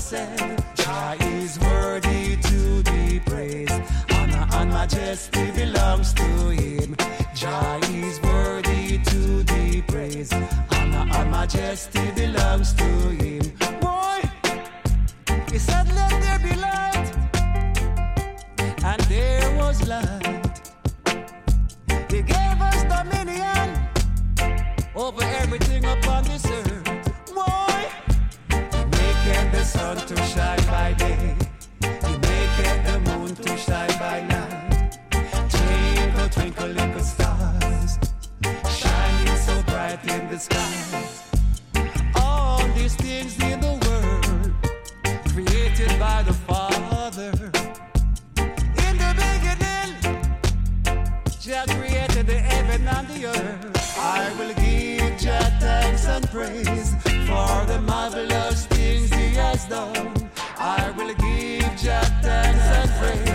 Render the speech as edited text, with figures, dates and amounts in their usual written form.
yourself. Jah is worthy to be praised. Honor and majesty belongs to him. Jah is worthy to be praised. Honor and majesty belongs to him. Boy, he said let there be light, and there was light. He gave us dominion over everything upon this earth. Boy, he maketh the sun to shine by day, he maketh the moon to shine by night. Twinkle, twinkle, little stars, shining so bright in the sky. All these things in the world, created by the Father. In the beginning, Jah created the heaven and the earth. I will give Jah thanks and praise for the marvelous things he has done. I will give Jah thanks and praise